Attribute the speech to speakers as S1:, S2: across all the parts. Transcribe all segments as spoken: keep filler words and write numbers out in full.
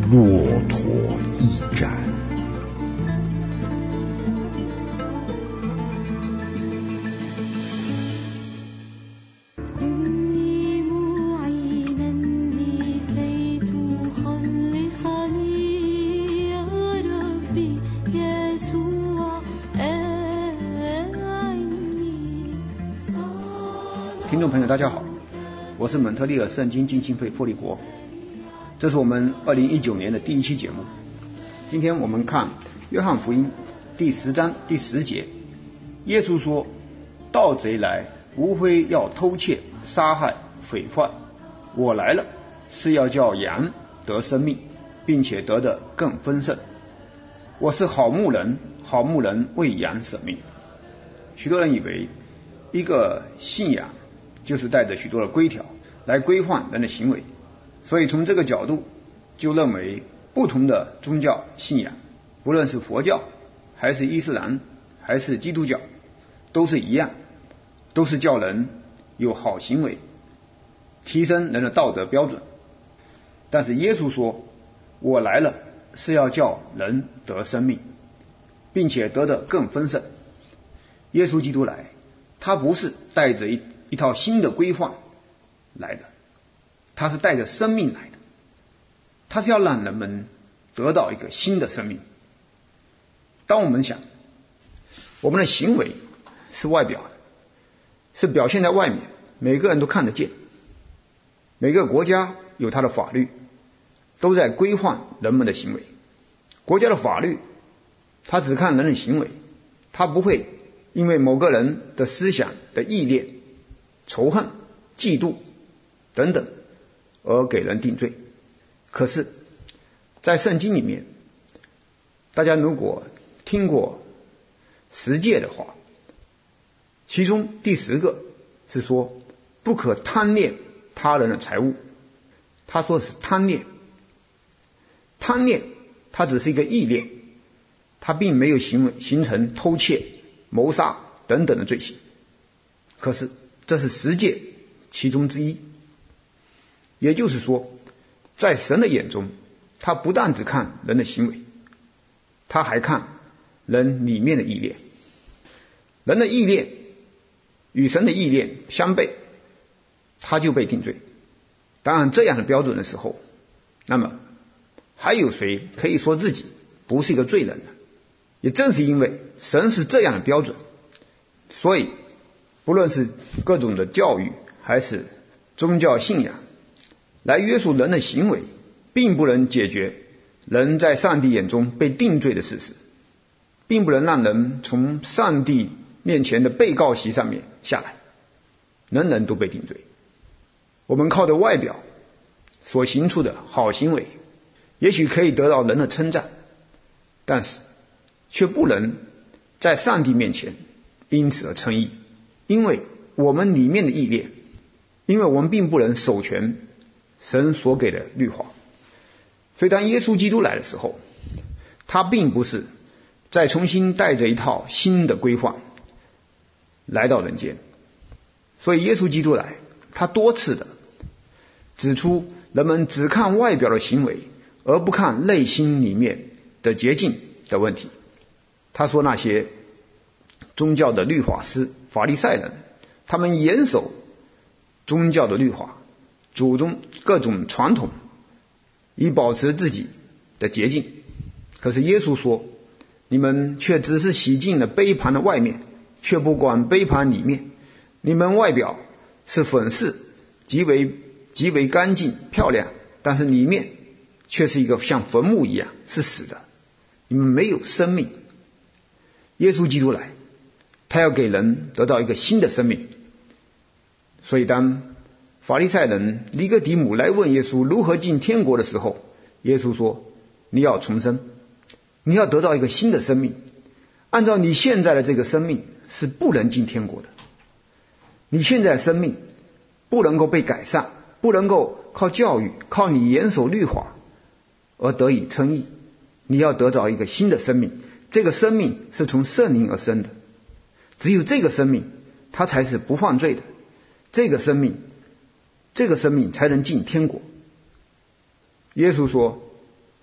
S1: 骆驼驿站。
S2: 听众朋友大家好，我是蒙特利尔圣经浸信会傅立国，这是我们二零一九年的第一期节目。今天我们看约翰福音第十章第十节，耶稣说，盗贼来无非要偷窃杀害毁坏，我来了是要叫羊得生命，并且得的更丰盛。我是好牧人，好牧人为羊舍命。许多人以为一个信仰就是带着许多的规条来规范人的行为，所以从这个角度就认为不同的宗教信仰，不论是佛教还是伊斯兰还是基督教，都是一样，都是叫人有好行为，提升人的道德标准。但是耶稣说，我来了是要叫人得生命，并且得的更丰盛。耶稣基督来，他不是带着一一套新的规范来的，他是带着生命来的，他是要让人们得到一个新的生命。当我们想，我们的行为是外表的，是表现在外面，每个人都看得见，每个国家有他的法律，都在规范人们的行为。国家的法律他只看人的行为，他不会因为某个人的思想的意念、仇恨、嫉妒等等而给人定罪。可是在圣经里面，大家如果听过十诫的话，其中第十个是说不可贪恋他人的财物。他说的是贪恋，贪恋它只是一个意念，它并没有行为形成偷窃、谋杀等等的罪行。可是这是十诫其中之一。也就是说，在神的眼中，他不但只看人的行为，他还看人里面的意念。人的意念与神的意念相悖，他就被定罪。当然这样的标准的时候，那么还有谁可以说自己不是一个罪人呢？也正是因为神是这样的标准，所以不论是各种的教育还是宗教信仰来约束人的行为，并不能解决人在上帝眼中被定罪的事实，并不能让人从上帝面前的被告席上面下来，人人都被定罪。我们靠着外表所行出的好行为，也许可以得到人的称赞，但是却不能在上帝面前因此而称义，因为我们里面的意念，因为我们并不能守全神所给的律法。所以当耶稣基督来的时候，他并不是再重新带着一套新的规范来到人间。所以耶稣基督来，他多次的指出人们只看外表的行为，而不看内心里面的洁净的问题。他说那些宗教的律法师法利赛人，他们严守宗教的律法，祖宗各种传统，以保持自己的洁净。可是耶稣说，你们却只是洗净了杯盘的外面，却不管杯盘里面。你们外表是粉饰，极为极为干净漂亮，但是里面却是一个像坟墓一样，是死的，你们没有生命。耶稣基督来，他要给人得到一个新的生命。所以当法利赛人尼哥底母来问耶稣如何进天国的时候，耶稣说，你要重生，你要得到一个新的生命。按照你现在的这个生命是不能进天国的，你现在的生命不能够被改善，不能够靠教育，靠你严守律法而得以称义。你要得到一个新的生命，这个生命是从圣灵而生的，只有这个生命它才是不犯罪的，这个生命这个生命才能进天国。耶稣说，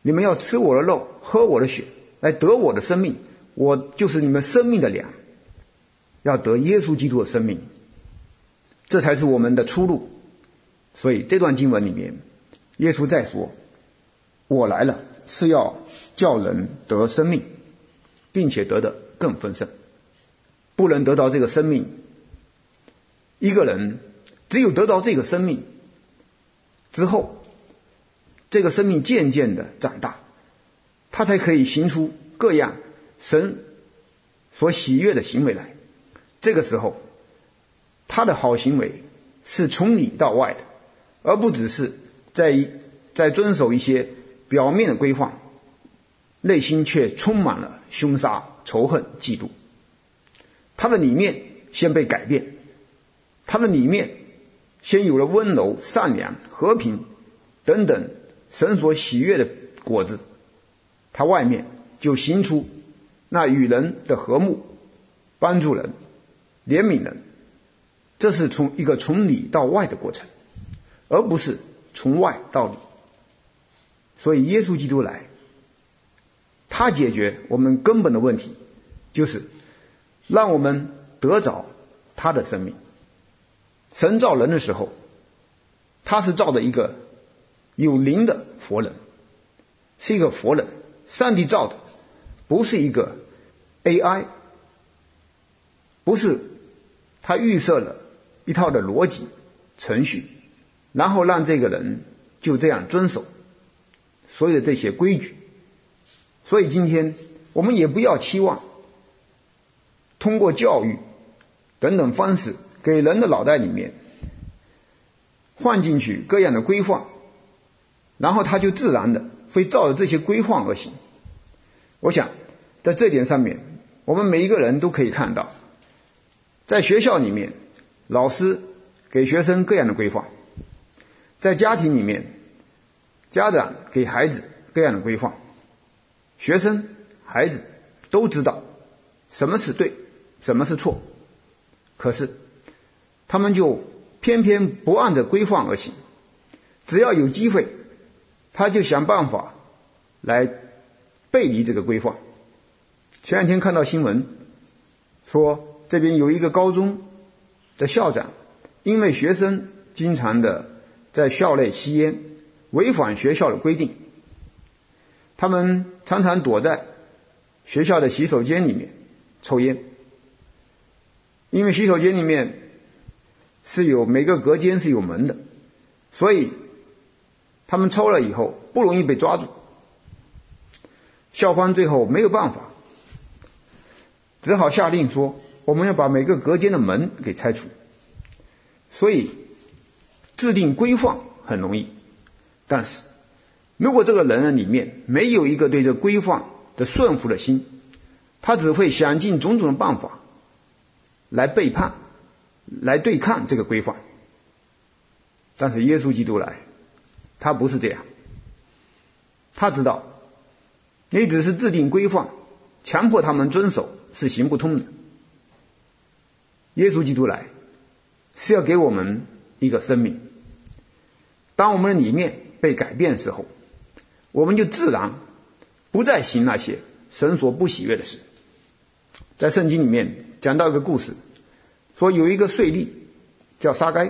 S2: 你们要吃我的肉，喝我的血，来得我的生命，我就是你们生命的粮。要得耶稣基督的生命，这才是我们的出路。所以这段经文里面，耶稣在说，我来了是要叫人得生命，并且得的更丰盛。不能得到这个生命，一个人只有得到这个生命之后，这个生命渐渐的长大，他才可以行出各样神所喜悦的行为来。这个时候，他的好行为是从里到外的，而不只是在在遵守一些表面的规范，内心却充满了凶杀、仇恨、嫉妒。他的里面先被改变，他的里面先有了温柔、善良、和平等等神所喜悦的果子，他外面就行出那与人的和睦、帮助人、怜悯人。这是从一个从里到外的过程，而不是从外到里。所以耶稣基督来，他解决我们根本的问题，就是让我们得着他的生命。神造人的时候，他是造的一个有灵的活人，是一个活人。上帝造的不是一个 A I， 不是他预设了一套的逻辑程序，然后让这个人就这样遵守所有的这些规矩。所以今天我们也不要期望通过教育等等方式给人的脑袋里面换进去各样的规范，然后他就自然的会照着这些规范而行。我想在这点上面，我们每一个人都可以看到，在学校里面老师给学生各样的规范，在家庭里面家长给孩子各样的规范，学生孩子都知道什么是对，什么是错，可是他们就偏偏不按着规范而行，只要有机会他就想办法来背离这个规范。前两天看到新闻说，这边有一个高中的校长，因为学生经常的在校内吸烟，违反学校的规定，他们常常躲在学校的洗手间里面抽烟。因为洗手间里面是有每个隔间是有门的，所以他们抽了以后不容易被抓住。校方最后没有办法，只好下令说，我们要把每个隔间的门给拆除。所以制定规范很容易，但是如果这个人里面没有一个对这规范的顺服的心，他只会想尽种种的办法来背叛，来对抗这个规范。但是耶稣基督来，他不是这样，他知道你只是制定规范，强迫他们遵守是行不通的。耶稣基督来是要给我们一个生命，当我们的里面被改变的时候，我们就自然不再行那些神所不喜悦的事。在圣经里面讲到一个故事，说有一个税吏叫撒该，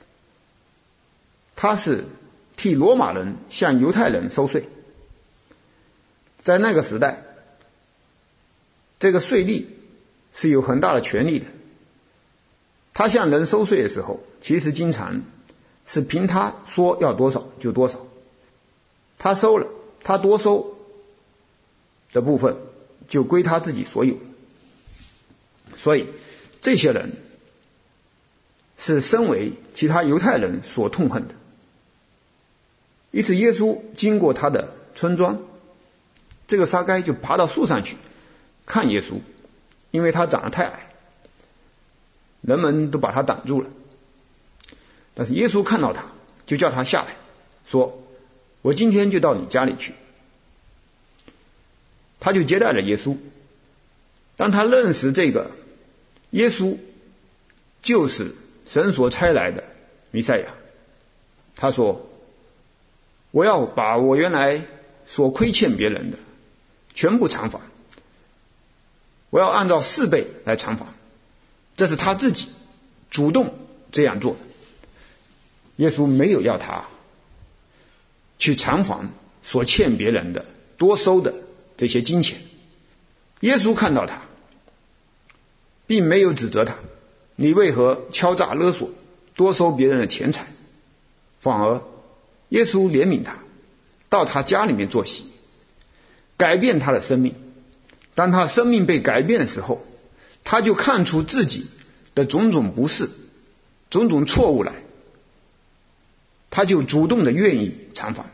S2: 他是替罗马人向犹太人收税。在那个时代，这个税吏是有很大的权力的，他向人收税的时候，其实经常是凭他说要多少就多少，他收了，他多收的部分就归他自己所有。所以这些人是身为其他犹太人所痛恨的。一次耶稣经过他的村庄，这个撒该就爬到树上去看耶稣，因为他长得太矮，人们都把他挡住了。但是耶稣看到他，就叫他下来，说，我今天就到你家里去。他就接待了耶稣。当他认识这个耶稣就是神所差来的弥赛亚，他说，我要把我原来所亏欠别人的全部偿还，我要按照四倍来偿还。这是他自己主动这样做的。耶稣没有要他去偿还所欠别人的多收的这些金钱。耶稣看到他，并没有指责他，你为何敲诈勒索多收别人的钱财？反而耶稣怜悯他，到他家里面坐席，改变他的生命。当他生命被改变的时候，他就看出自己的种种不是、种种错误来，他就主动的愿意偿还。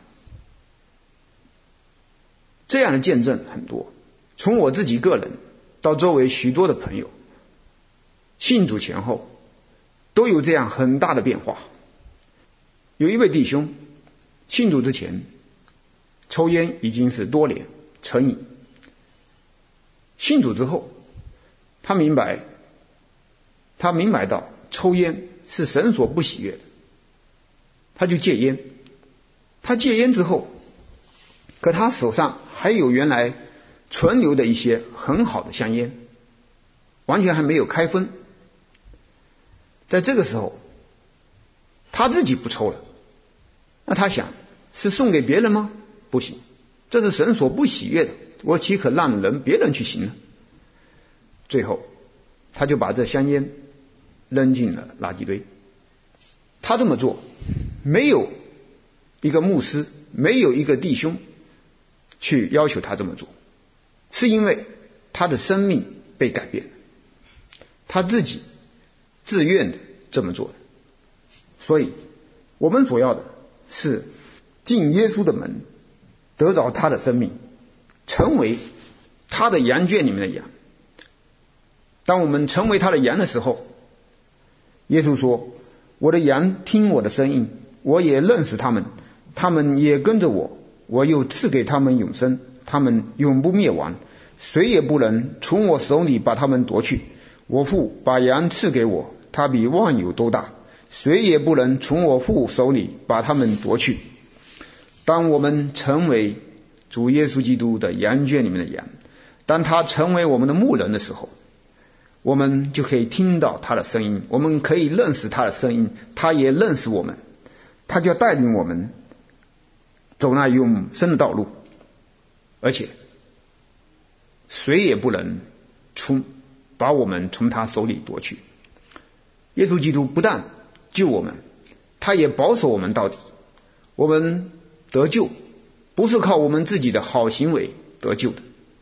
S2: 这样的见证很多，从我自己个人到周围许多的朋友，信主前后都有这样很大的变化。有一位弟兄信主之前抽烟已经是多年成瘾，信主之后他明白他明白到抽烟是神所不喜悦的，他就戒烟。他戒烟之后，可他手上还有原来存留的一些很好的香烟，完全还没有开封。在这个时候他自己不抽了，那他想，是送给别人吗？不行，这是神所不喜悦的，我岂可让人别人去行呢？最后他就把这香烟扔进了垃圾堆。他这么做，没有一个牧师，没有一个弟兄去要求他这么做，是因为他的生命被改变，他自己自愿的这么做的。所以我们所要的是进耶稣的门，得着他的生命，成为他的羊圈里面的羊。当我们成为他的羊的时候，耶稣说，我的羊听我的声音，我也认识他们，他们也跟着我，我又赐给他们永生，他们永不灭亡，谁也不能从我手里把他们夺去。我父把羊赐给我，他比万有都大，谁也不能从我父手里把他们夺去。当我们成为主耶稣基督的羊圈里面的羊，当他成为我们的牧人的时候，我们就可以听到他的声音，我们可以认识他的声音，他也认识我们，他就要带领我们走那永生的道路，而且谁也不能从把我们从他手里夺去。耶稣基督不但救我们，他也保守我们到底。我们得救不是靠我们自己的好行为得救的，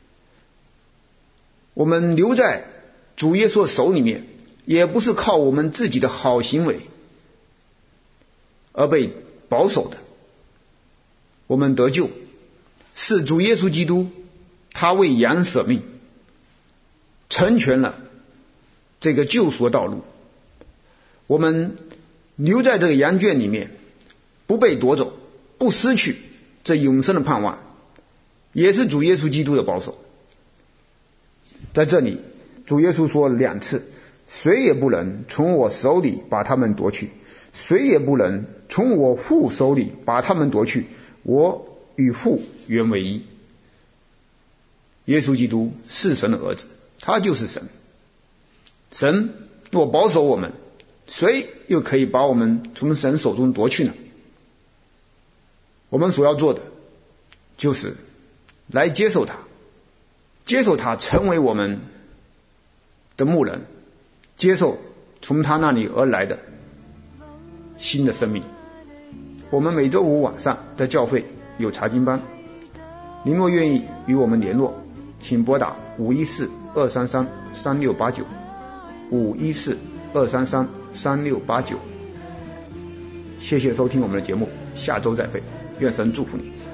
S2: 我们留在主耶稣的手里面，也不是靠我们自己的好行为而被保守的。我们得救是主耶稣基督他为羊舍命，成全了这个救赎的道路。我们留在这个羊圈里面，不被夺走，不失去这永生的盼望，也是主耶稣基督的保守。在这里主耶稣说两次，谁也不能从我手里把他们夺去，谁也不能从我父手里把他们夺去，我与父原为一。耶稣基督是神的儿子，他就是神。神若保守我们，谁又可以把我们从神手中夺去呢？我们所要做的就是来接受他，接受他成为我们的牧人，接受从他那里而来的新的生命。我们每周五晚上在教会有查经班，您若愿意与我们联络，请拨打五一四二三三三六八九，五一四二三三三六八九。谢谢收听我们的节目，下周再会，愿神祝福你。